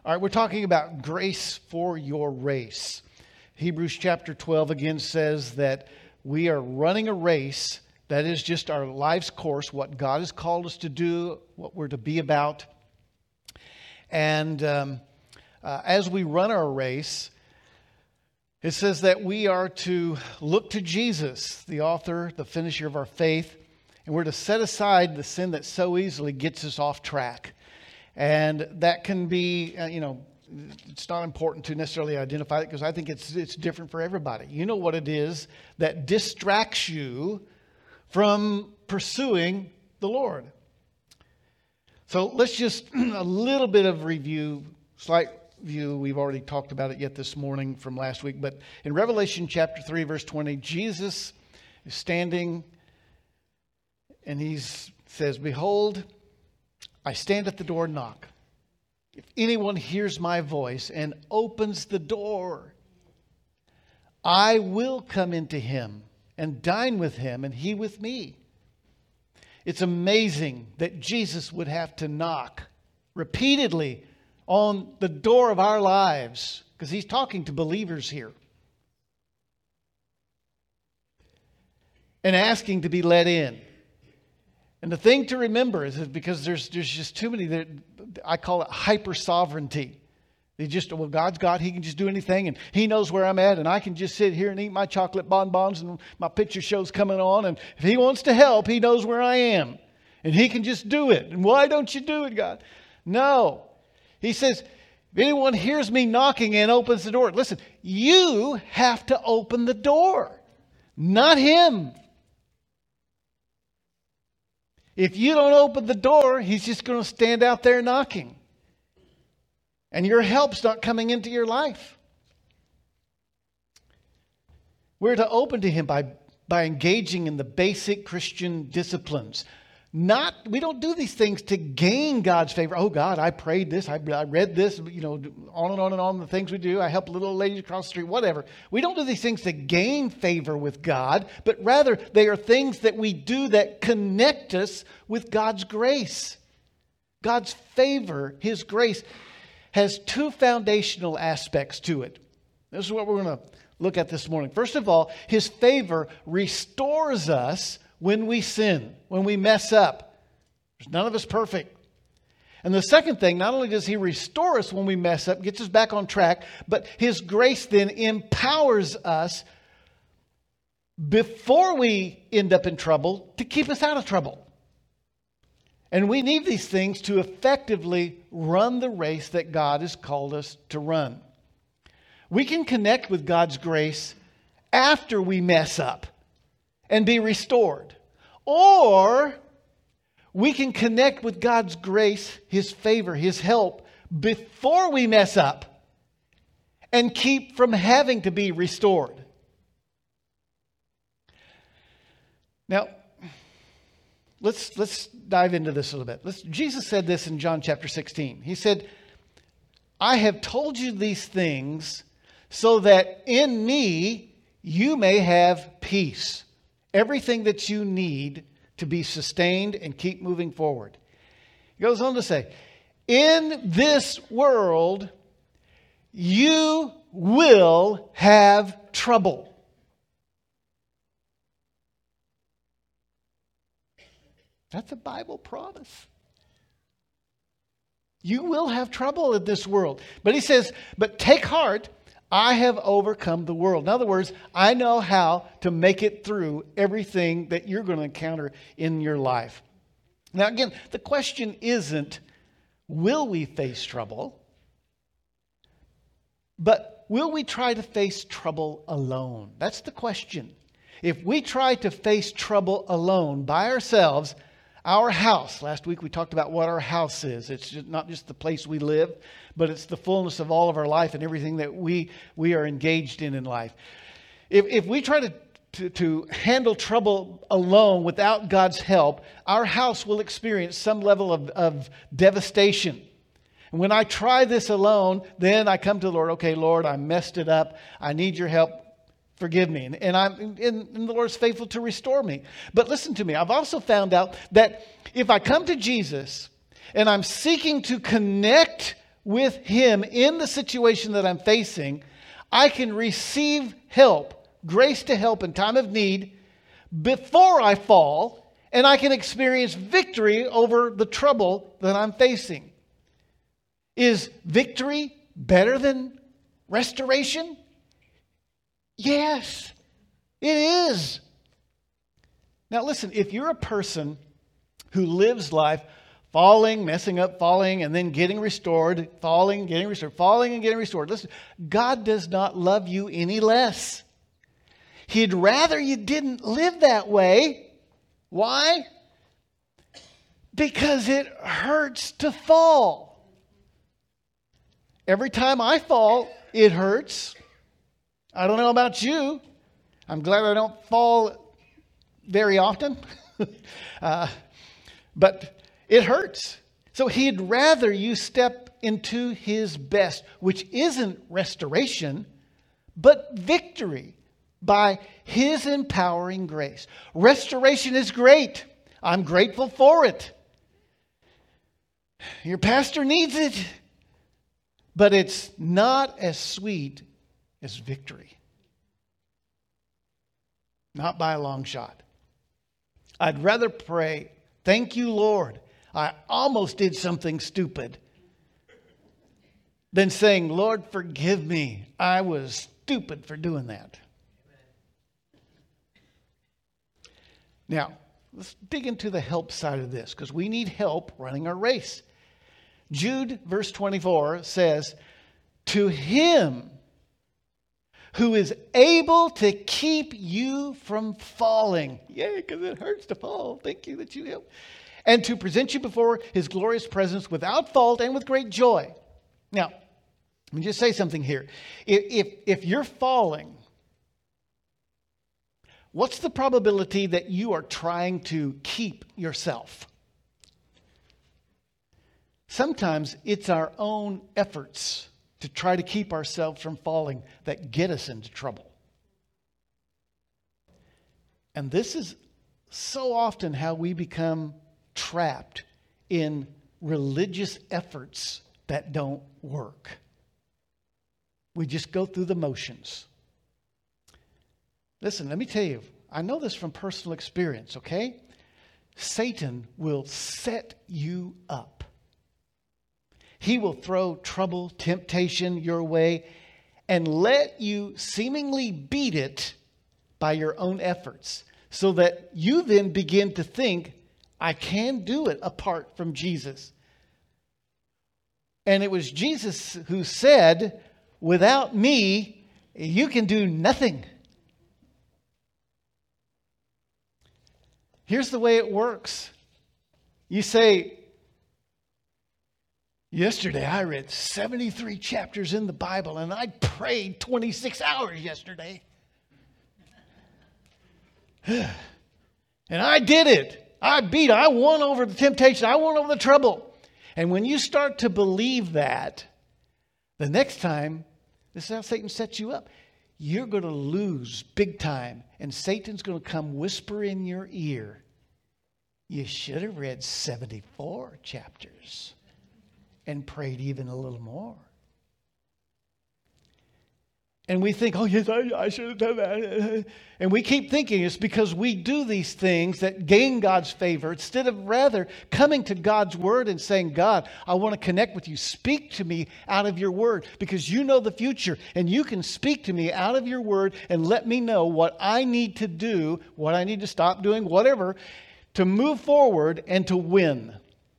All right, we're talking about grace for your race. Hebrews chapter 12 again says that we are running a race that is just our life's course, what God has called us to do, what we're to be about. And as we run our race, it says that we are to look to Jesus, the author, the finisher of our faith, and we're to set aside the sin that so easily gets us off track. And that can be, it's not important to necessarily identify it because I think it's different for everybody. You know what it is that distracts you from pursuing the Lord. So let's just, a little bit of review, slight view. We've already talked about it yet this morning from last week. But in Revelation chapter 3, verse 20, Jesus is standing and he says, "Behold, I stand at the door and knock. If anyone hears my voice and opens the door, I will come into him and dine with him and he with me." It's amazing that Jesus would have to knock repeatedly on the door of our lives because he's talking to believers here and asking to be let in. And the thing to remember is that because there's just too many, that I call it hyper sovereignty. They just, well, God's God, he can just do anything and he knows where I'm at and I can just sit here and eat my chocolate bonbons and my picture show's coming on. And if he wants to help, he knows where I am and he can just do it. And why don't you do it, God? No. He says, if anyone hears me knocking and opens the door, listen, you have to open the door, not him. If you don't open the door, he's just going to stand out there knocking. And your help's not coming into your life. We're to open to him by engaging in the basic Christian disciplines. We don't do these things to gain God's favor. Oh God, I prayed this, I read this, on and on the things we do. I help little ladies across the street, whatever. We don't do these things to gain favor with God, but rather they are things that we do that connect us with God's grace. God's favor, his grace, has two foundational aspects to it. This is what we're going to look at this morning. First of all, his favor restores us when we sin, when we mess up. There's none of us perfect. And the second thing, not only does he restore us when we mess up, gets us back on track, but his grace then empowers us before we end up in trouble to keep us out of trouble. And we need these things to effectively run the race that God has called us to run. We can connect with God's grace after we mess up and be restored. Or we can connect with God's grace, his favor, his help before we mess up and keep from having to be restored. Now, let's dive into this a little bit. Jesus said this in John chapter 16. He said, "I have told you these things so that in me you may have peace." Everything that you need to be sustained and keep moving forward. He goes on to say, in this world, you will have trouble. That's a Bible promise. You will have trouble in this world. But he says, but take heart, I have overcome the world. In other words, I know how to make it through everything that you're going to encounter in your life. Now, again, the question isn't, will we face trouble? But will we try to face trouble alone? That's the question. If we try to face trouble alone by ourselves, our house, last week we talked about what our house is. It's not just the place we live, but it's the fullness of all of our life and everything that we are engaged in life. If we try to handle trouble alone without God's help, our house will experience some level of devastation. And when I try this alone, then I come to the Lord. Okay, Lord, I messed it up. I need your help. Forgive me. And the Lord's faithful to restore me. But listen to me. I've also found out that if I come to Jesus and I'm seeking to connect with Him in the situation that I'm facing, I can receive help, grace to help in time of need before I fall, and I can experience victory over the trouble that I'm facing. Is victory better than restoration? Yes, it is. Now listen, if you're a person who lives life falling, messing up, falling, and then getting restored, falling, getting restored, falling and getting restored. Listen, God does not love you any less. He'd rather you didn't live that way. Why? Because it hurts to fall. Every time I fall, it hurts. I don't know about you. I'm glad I don't fall very often. But it hurts. So He'd rather you step into His best, which isn't restoration, but victory by His empowering grace. Restoration is great. I'm grateful for it. Your pastor needs it. But it's not as sweet as victory. Not by a long shot. I'd rather pray, thank you, Lord, I almost did something stupid, than saying, Lord, forgive me. I was stupid for doing that. Now, let's dig into the help side of this, because we need help running our race. Jude, verse 24, says, to Him who is able to keep you from falling. Yay, because it hurts to fall. Thank you that you help. And to present you before His glorious presence without fault and with great joy. Now, let me just say something here. If you're falling, what's the probability that you are trying to keep yourself? Sometimes it's our own efforts to try to keep ourselves from falling that get us into trouble. And this is so often how we become trapped in religious efforts that don't work. We just go through the motions. Listen, let me tell you, I know this from personal experience, okay? Satan will set you up. He will throw trouble, temptation your way, and let you seemingly beat it by your own efforts, so that you then begin to think, I can do it apart from Jesus. And it was Jesus who said, without me, you can do nothing. Here's the way it works. You say, yesterday I read 73 chapters in the Bible and I prayed 26 hours yesterday. And I did it. I won over the temptation. I won over the trouble. And when you start to believe that, the next time, this is how Satan sets you up. You're going to lose big time. And Satan's going to come whisper in your ear, you should have read 74 chapters and prayed even a little more. And we think, oh yes, I should have done that. And we keep thinking it's because we do these things that gain God's favor, instead of rather coming to God's word and saying, God, I want to connect with you. Speak to me out of your word, because you know the future and you can speak to me out of your word and let me know what I need to do, what I need to stop doing, whatever, to move forward and to win.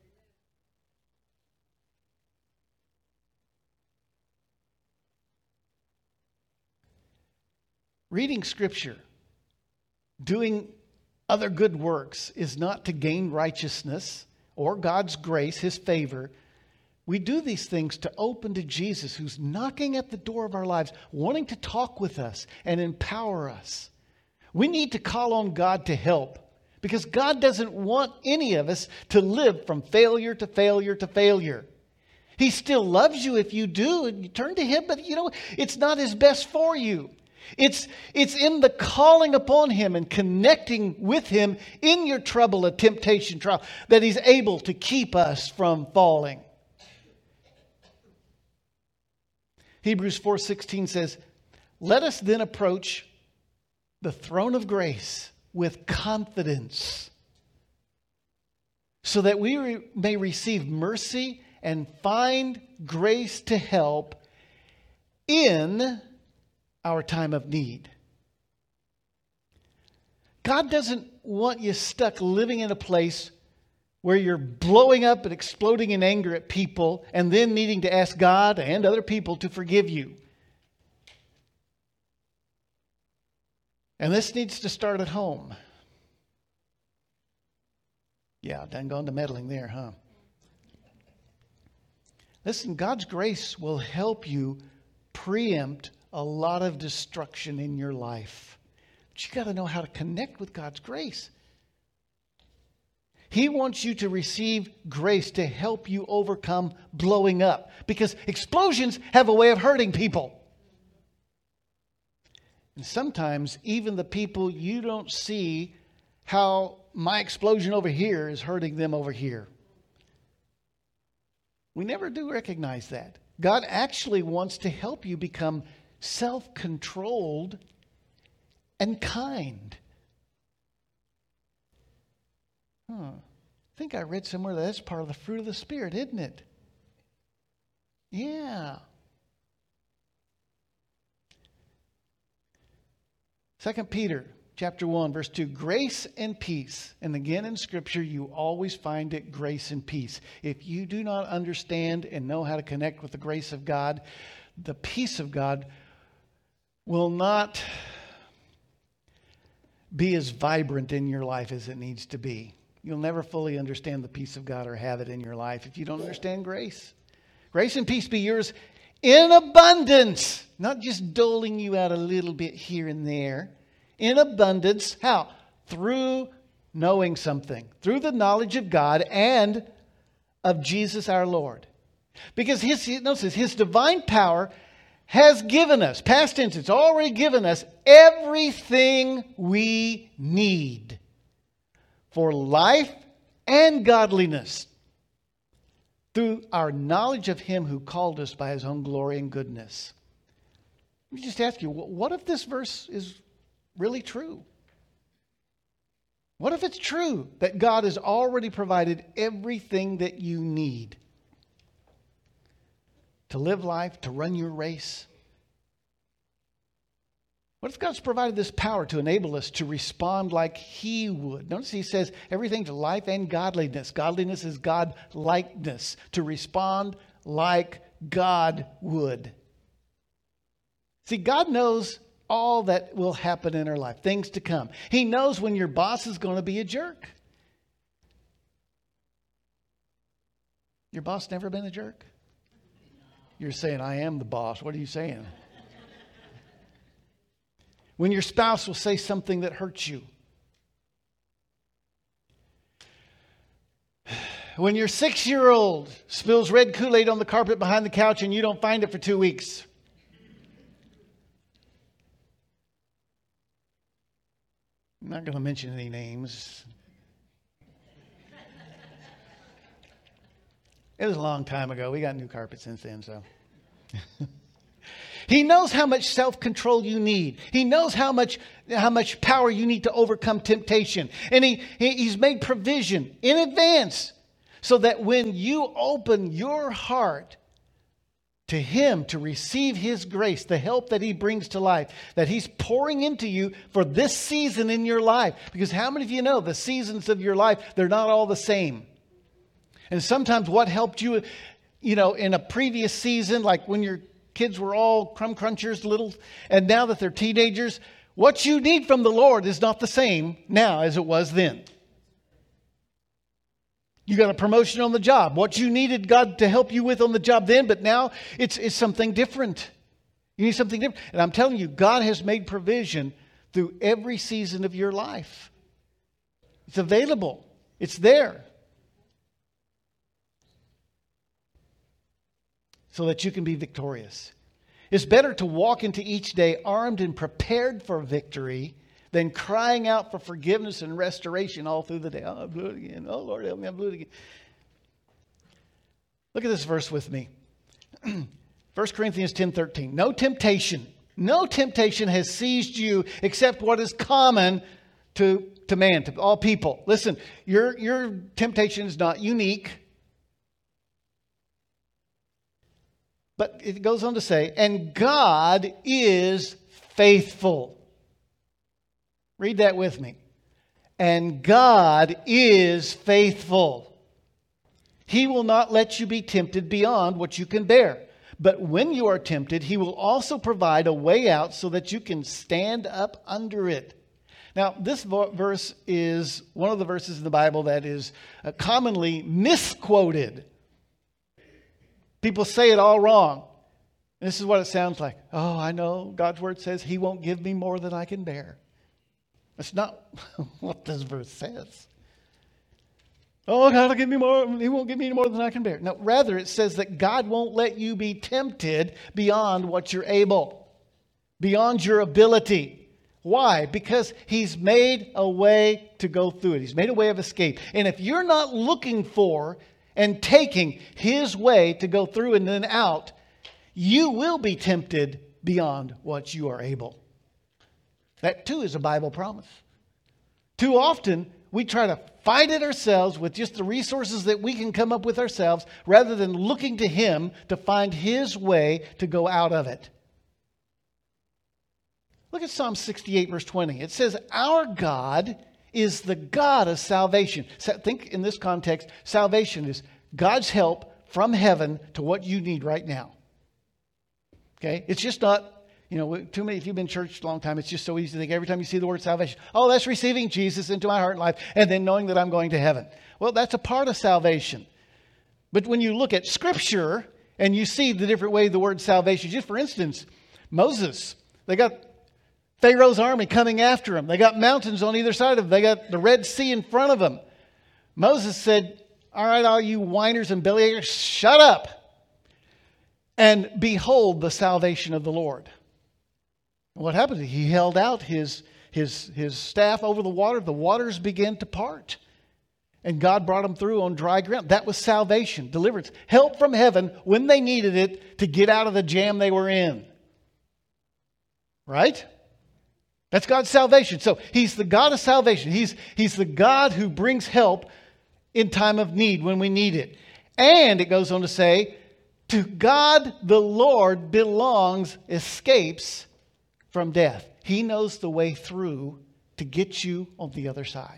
Reading Scripture, doing other good works is not to gain righteousness or God's grace, His favor. We do these things to open to Jesus, who's knocking at the door of our lives, wanting to talk with us and empower us. We need to call on God to help, because God doesn't want any of us to live from failure to failure to failure. He still loves you if you do and you turn to Him, but it's not His best for you. It's in the calling upon Him and connecting with Him in your trouble, a temptation, trial, that He's able to keep us from falling. Hebrews 4:16 says, "Let us then approach the throne of grace with confidence, so that we may receive mercy and find grace to help in our time of need." God doesn't want you stuck living in a place where you're blowing up and exploding in anger at people and then needing to ask God and other people to forgive you. And this needs to start at home. Yeah, done gone to meddling there, huh? Listen, God's grace will help you preempt a lot of destruction in your life. But you got to know how to connect with God's grace. He wants you to receive grace to help you overcome blowing up, because explosions have a way of hurting people. And sometimes even the people you don't see how my explosion over here is hurting them over here. We never do recognize that. God actually wants to help you become self-controlled and kind. I think I read somewhere that's part of the fruit of the Spirit, isn't it? Yeah. 2 Peter chapter 1, verse 2, grace and peace. And again in Scripture, you always find it grace and peace. If you do not understand and know how to connect with the grace of God, the peace of God will not be as vibrant in your life as it needs to be. You'll never fully understand the peace of God or have it in your life if you don't understand grace. Grace and peace be yours in abundance, not just doling you out a little bit here and there. In abundance, how? Through knowing something, through the knowledge of God and of Jesus our Lord. Because His divine power has given us, past tense, it's already given us everything we need for life and godliness through our knowledge of Him who called us by His own glory and goodness. Let me just ask you, what if this verse is really true? What if it's true that God has already provided everything that you need to live life, to run your race? What if God's provided this power to enable us to respond like He would? Notice He says everything to life and godliness. Godliness is God-likeness, to respond like God would. See, God knows all that will happen in our life, things to come. He knows when your boss is going to be a jerk. Your boss never been a jerk? You're saying, I am the boss. What are you saying? When your spouse will say something that hurts you. When your 6-year-old spills red Kool-Aid on the carpet behind the couch and you don't find it for 2 weeks. I'm not going to mention any names. It was a long time ago. We got new carpet since then, so. He knows how much self-control you need. He knows how much power you need to overcome temptation. And He's made provision in advance so that when you open your heart to Him to receive His grace, the help that He brings to life, that He's pouring into you for this season in your life. Because how many of you know the seasons of your life, they're not all the same. And sometimes what helped you, in a previous season, like when your kids were all crumb crunchers, little, and now that they're teenagers, what you need from the Lord is not the same now as it was then. You got a promotion on the job. What you needed God to help you with on the job then, but now it's something different. You need something different. And I'm telling you, God has made provision through every season of your life. It's available. It's there. So that you can be victorious. It's better to walk into each day armed and prepared for victory than crying out for forgiveness and restoration all through the day. Oh, I blew it again. Oh, Lord, help me, I blew it again. Look at this verse with me. 1 Corinthians 10:13. No temptation has seized you except what is common to man, to all people. Listen, your temptation is not unique. But it goes on to say, and God is faithful. Read that with me. And God is faithful. He will not let you be tempted beyond what you can bear. But when you are tempted, He will also provide a way out so that you can stand up under it. Now, this verse is one of the verses in the Bible that is commonly misquoted. People say it all wrong. This is what it sounds like. Oh, I know God's word says He won't give me more than I can bear. That's not what this verse says. Oh, God will give me more. He won't give me any more than I can bear. No, rather it says that God won't let you be tempted beyond what you're able, beyond your ability. Why? Because He's made a way to go through it. He's made a way of escape. And if you're not looking for and taking His way to go through and then out, you will be tempted beyond what you are able. That too is a Bible promise. Too often we try to fight it ourselves with just the resources that we can come up with ourselves rather than looking to Him to find His way to go out of it. Look at Psalm 68 verse 20. It says, our God is the God of salvation. So think in this context, salvation is God's help from heaven to what you need right now. Okay? It's just not, too many, if you've been in church a long time, it's just so easy to think every time you see the word salvation, oh, that's receiving Jesus into my heart and life and then knowing that I'm going to heaven. Well, that's a part of salvation. But when you look at Scripture and you see the different way the word salvation, just for instance, Moses, they got Pharaoh's army coming after him. They got mountains on either side of them. They got the Red Sea in front of them. Moses said, all right, all you whiners and bellyachers, shut up. And behold the salvation of the Lord. What happened? He held out his staff over the water. The waters began to part. And God brought them through on dry ground. That was salvation, deliverance, help from heaven when they needed it to get out of the jam they were in. Right? That's God's salvation. So He's the God of salvation. He's the God who brings help in time of need when we need it. And it goes on to say, to God the Lord belongs escapes from death. He knows the way through to get you on the other side.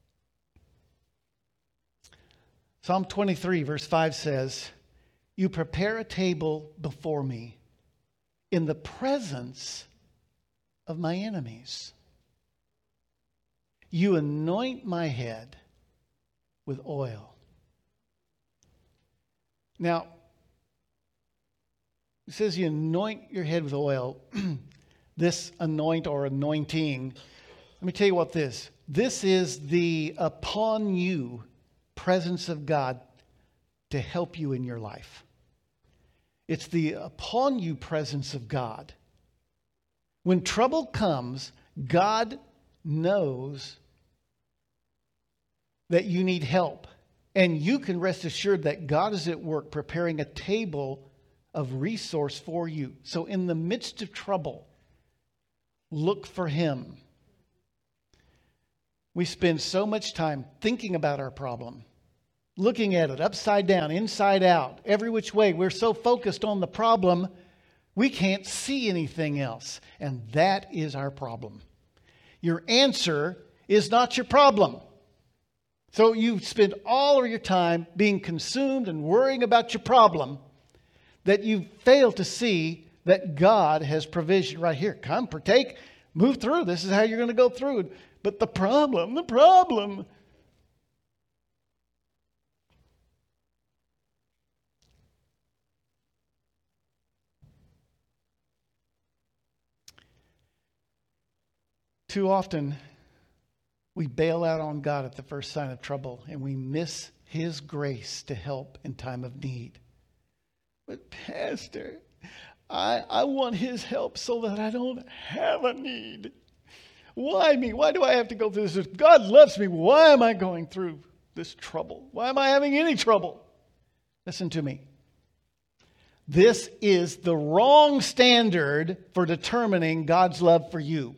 Psalm 23 verse 5 says, you prepare a table before me in the presence of my enemies. You anoint my head with oil. Now, it says you anoint your head with oil. This anoint or anointing, let me tell you what this is the upon you presence of God to help you in your life. It's the upon you presence of God. When trouble comes, God knows that you need help. And you can rest assured that God is at work preparing a table of resource for you. So in the midst of trouble, look for Him. We spend so much time thinking about our problem, looking at it upside down, inside out, every which way. We're so focused on the problem, we can't see anything else. And that is our problem. Your answer is not your problem. So you spend all of your time being consumed and worrying about your problem that you fail to see that God has provision right here. Come, partake, move through. This is how you're going to go through it. But the problem. Too often, we bail out on God at the first sign of trouble, and we miss His grace to help in time of need. But Pastor, I want His help so that I don't have a need. Why me? Why do I have to go through this? If God loves me, why am I going through this trouble? Why am I having any trouble? Listen to me. This is the wrong standard for determining God's love for you.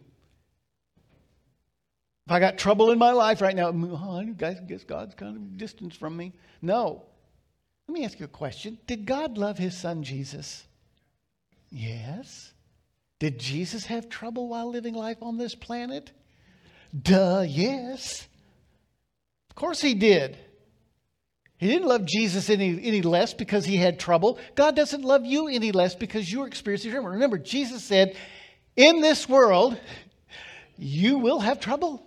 If I got trouble in my life right now, I guess God's kind of distant from me. No. Let me ask you a question. Did God love his son Jesus? Yes. Did Jesus have trouble while living life on this planet? Duh, yes. Of course he did. He didn't love Jesus any less because he had trouble. God doesn't love you any less because you're experiencing trouble. Remember, Jesus said, in this world, you will have trouble.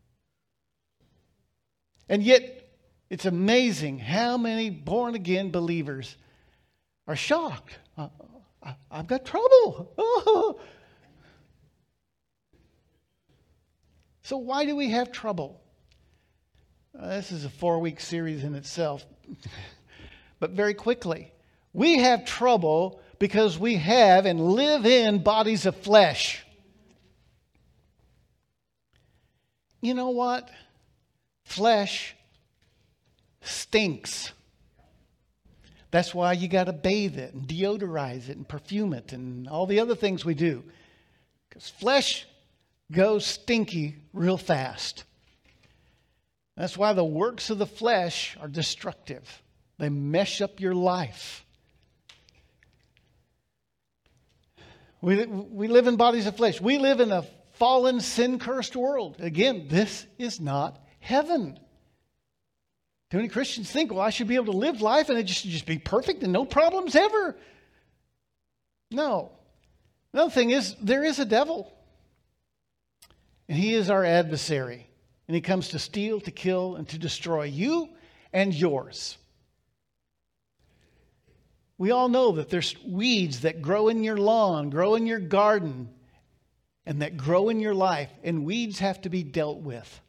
And yet, it's amazing how many born-again believers are shocked. I've got trouble. Oh. So why do we have trouble? This is a 4-week series in itself. But very quickly, we have trouble because we have and live in bodies of flesh. You know what? Flesh stinks. That's why you got to bathe it and deodorize it and perfume it and all the other things we do. Because flesh goes stinky real fast. That's why the works of the flesh are destructive. They mess up your life. We live in bodies of flesh. We live in a fallen, sin-cursed world. Again, this is not heaven. Too many Christians think, well, I should be able to live life and it just be perfect and no problems ever. No. Another thing is, there is a devil. And he is our adversary. And he comes to steal, to kill, and to destroy you and yours. We all know that there's weeds that grow in your lawn, grow in your garden, and that grow in your life. And weeds have to be dealt with.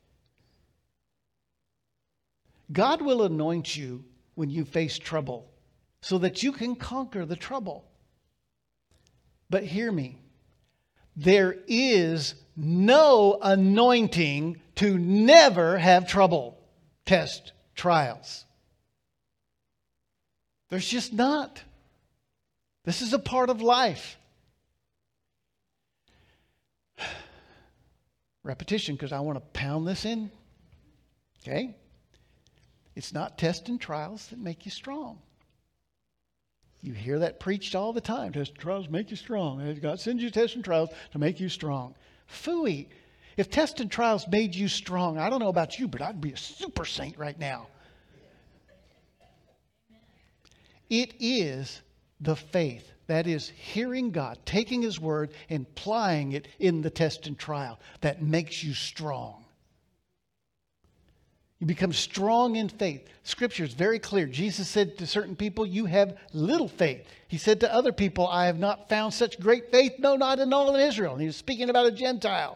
God will anoint you when you face trouble so that you can conquer the trouble. But hear me. There is no anointing to never have trouble, test, trials. There's just not. This is a part of life. Repetition, because I want to pound this in. Okay? It's not tests and trials that make you strong. You hear that preached all the time. Tests and trials make you strong. God sends you tests and trials to make you strong. Phooey. If tests and trials made you strong, I don't know about you, but I'd be a super saint right now. It is the faith. That is hearing God, taking His word, and applying it in the test and trial that makes you strong. You become strong in faith. Scripture is very clear. Jesus said to certain people, you have little faith. He said to other people, I have not found such great faith, no, not in all of Israel. And he was speaking about a Gentile.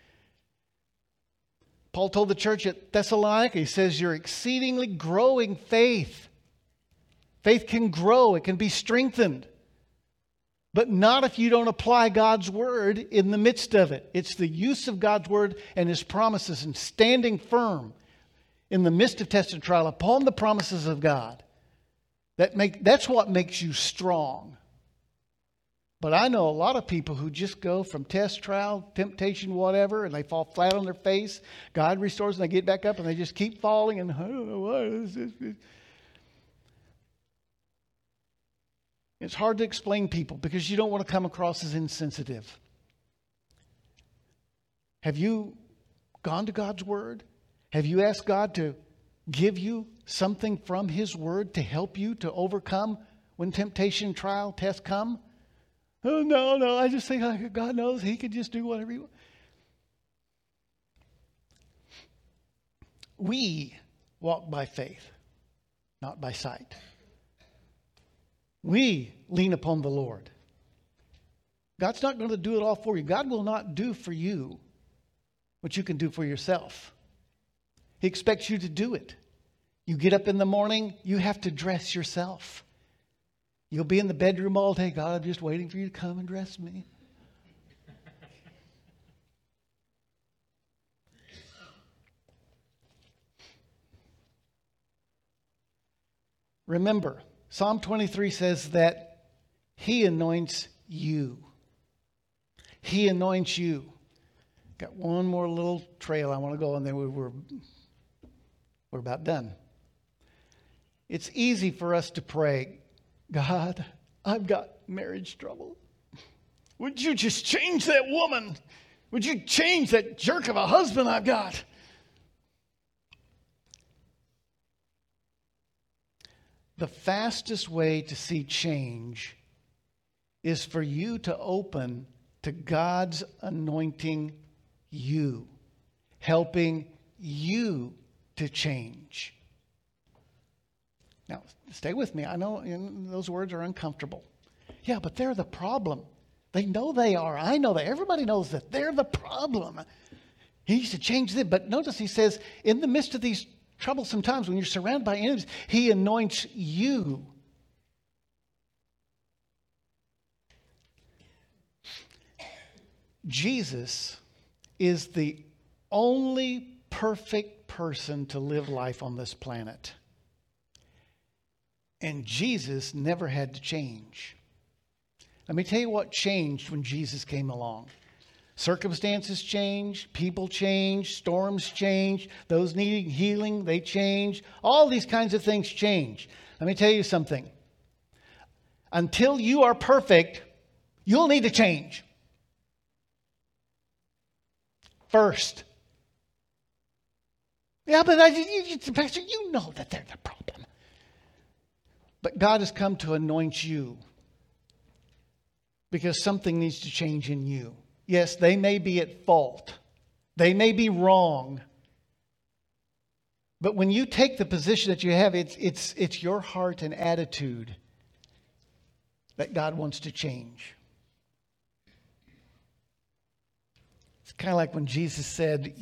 Paul told the church at Thessalonica, he says, you're exceedingly growing faith. Faith can grow. It can be strengthened. But not if you don't apply God's word in the midst of it. It's the use of God's word and His promises and standing firm in the midst of test and trial upon the promises of God. That's what makes you strong. But I know a lot of people who just go from test, trial, temptation, whatever, and they fall flat on their face. God restores them, they get back up, and they just keep falling. And I don't know why. It's hard to explain people because you don't want to come across as insensitive. Have you gone to God's word? Have you asked God to give you something from His word to help you to overcome when temptation, trial, tests come? Oh, no, I just think God knows He could just do whatever He wants. We walk by faith, not by sight. We lean upon the Lord. God's not going to do it all for you. God will not do for you what you can do for yourself. He expects you to do it. You get up in the morning, you have to dress yourself. You'll be in the bedroom all day. God, I'm just waiting for you to come and dress me. Remember, Psalm 23 says that He anoints you. He anoints you. Got one more little trail I want to go on, then we're about done. It's easy for us to pray, God, I've got marriage trouble. Would you just change that woman? Would you change that jerk of a husband I've got? The fastest way to see change is for you to open to God's anointing you, helping you to change. Now, stay with me. I know those words are uncomfortable. Yeah, but they're the problem. They know they are. I know that. Everybody knows that. They're the problem. He needs to change them. But notice he says, in the midst of these troublesome times, when you're surrounded by enemies, he anoints you. Jesus is the only perfect person to live life on this planet. And Jesus never had to change. Let me tell you what changed when Jesus came along. Circumstances changed, people changed, storms changed, those needing healing, they changed. All these kinds of things change. Let me tell you something. Until you are perfect, you'll need to change. First. Yeah, but Pastor, you know that they're the problem. But God has come to anoint you because something needs to change in you. Yes, they may be at fault. They may be wrong. But when you take the position that you have, it's your heart and attitude that God wants to change. It's kind of like when Jesus said,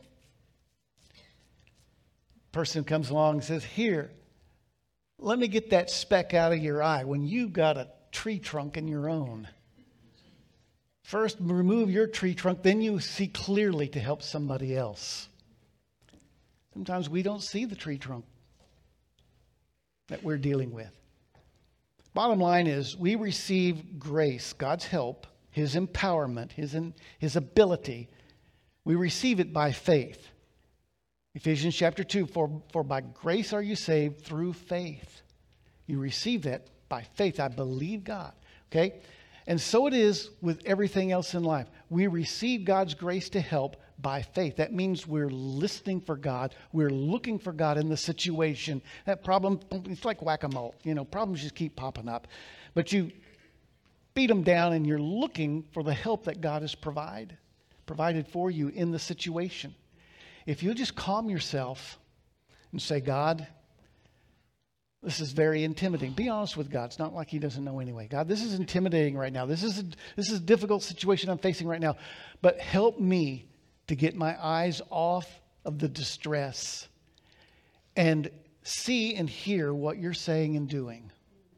person comes along and says, here, let me get that speck out of your eye when you've got a tree trunk in your own. First, remove your tree trunk, then you see clearly to help somebody else. Sometimes we don't see the tree trunk that we're dealing with. Bottom line is, we receive grace, God's help, His empowerment, His ability. We receive it by faith. Ephesians chapter 2, for by grace are you saved through faith. You receive that by faith. I believe God. Okay? And so it is with everything else in life. We receive God's grace to help by faith. That means we're listening for God. We're looking for God in the situation. That problem, it's like whack-a-mole. Problems just keep popping up. But you beat them down and you're looking for the help that God has provided for you in the situation. If you just calm yourself and say, God, this is very intimidating. Be honest with God. It's not like He doesn't know anyway. God, this is intimidating right now. This is a difficult situation I'm facing right now. But help me to get my eyes off of the distress and see and hear what you're saying and doing.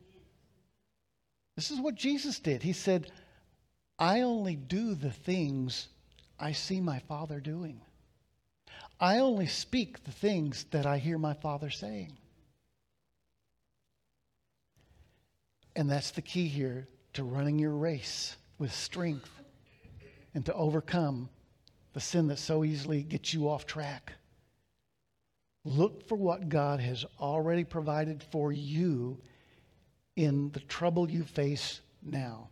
This is what Jesus did. He said, I only do the things I see my Father doing. I only speak the things that I hear my Father saying. And that's the key here to running your race with strength and to overcome the sin that so easily gets you off track. Look for what God has already provided for you in the trouble you face now.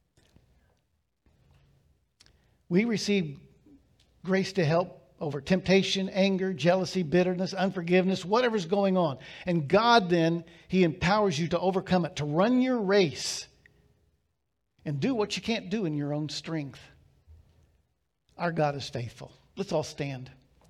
We receive grace to help over temptation, anger, jealousy, bitterness, unforgiveness, whatever's going on. And God then, He empowers you to overcome it, to run your race and do what you can't do in your own strength. Our God is faithful. Let's all stand.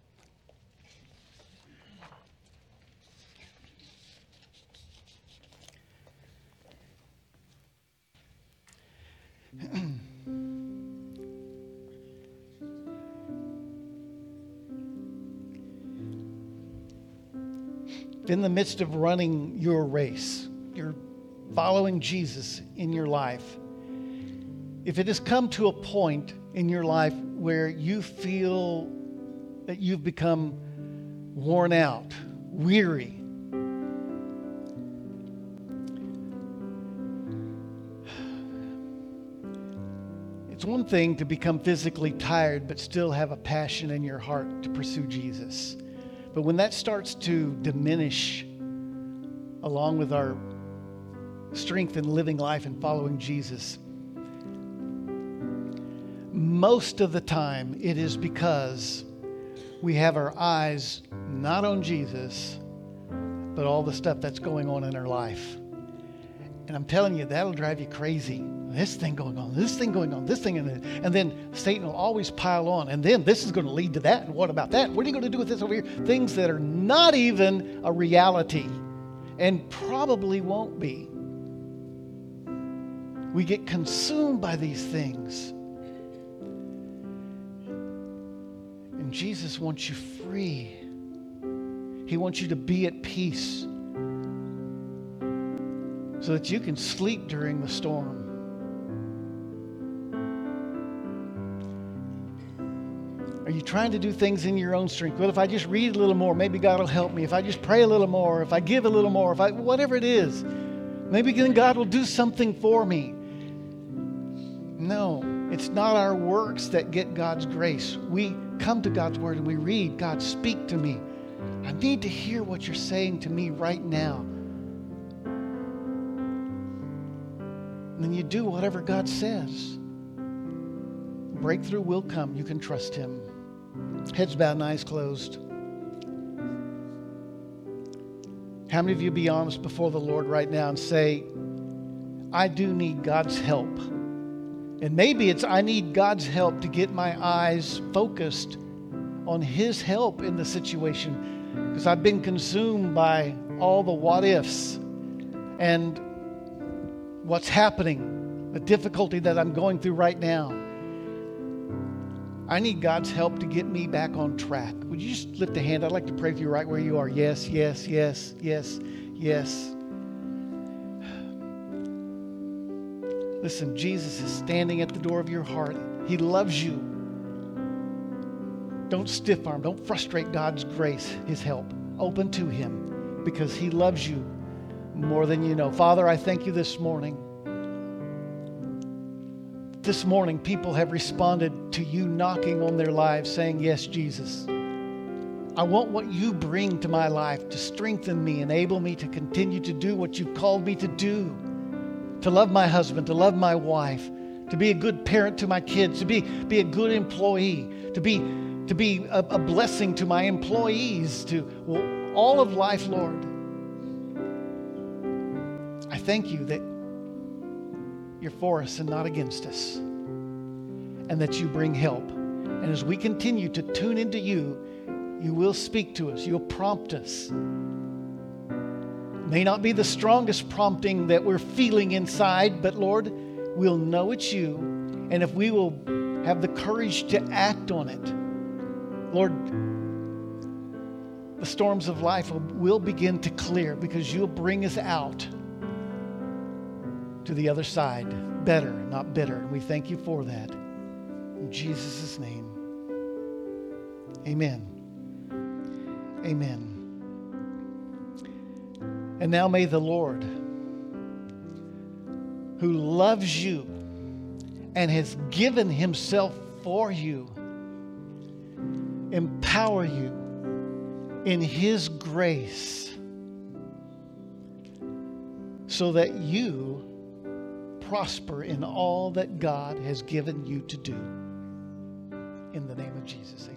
In the midst of running your race, you're following Jesus in your life. If it has come to a point in your life where you feel that you've become worn out, weary, one thing to become physically tired but still have a passion in your heart to pursue Jesus. But when that starts to diminish along with our strength in living life and following Jesus, most of the time it is because we have our eyes not on Jesus, but all the stuff that's going on in our life. And I'm telling you, that'll drive you crazy. This thing going on, this thing going on, this thing, and then Satan will always pile on. And then this is going to lead to that. And what about that? What are you going to do with this over here? Things that are not even a reality and probably won't be. We get consumed by these things. And Jesus wants you free. He wants you to be at peace so that you can sleep during the storm. Are you trying to do things in your own strength? Well, if I just read a little more, maybe God will help me. If I just pray a little more, if I give a little more, whatever it is, maybe then God will do something for me. No, it's not our works that get God's grace. We come to God's word and we read, God, speak to me. I need to hear what you're saying to me right now. And then you do whatever God says. Breakthrough will come. You can trust Him. Heads bowed and eyes closed. How many of you be honest before the Lord right now and say, I do need God's help? And maybe it's I need God's help to get my eyes focused on His help in the situation, because I've been consumed by all the what ifs and what's happening, the difficulty that I'm going through right now. I need God's help to get me back on track. Would you just lift a hand? I'd like to pray for you right where you are. Yes, yes, yes, yes, yes. Listen, Jesus is standing at the door of your heart. He loves you. Don't stiff arm. Don't frustrate God's grace, His help. Open to Him because He loves you more than you know. Father, I thank you this morning. This morning, people have responded to you knocking on their lives saying, yes, Jesus, I want what you bring to my life to strengthen me, enable me to continue to do what you've called me to do, to love my husband, to love my wife, to be a good parent to my kids, to be a good employee, to be a blessing to my employees, to all of life, Lord. I thank you that you're for us and not against us, and that you bring help. And as we continue to tune into you, you will speak to us. You'll prompt us. May not be the strongest prompting that we're feeling inside, but Lord, we'll know it's you. And if we will have the courage to act on it, Lord, the storms of life will begin to clear because you'll bring us out to the other side, better, not bitter. And we thank you for that. In Jesus' name, amen. Amen. And now may the Lord, who loves you and has given Himself for you, empower you in His grace so that you prosper in all that God has given you to do. In the name of Jesus, amen.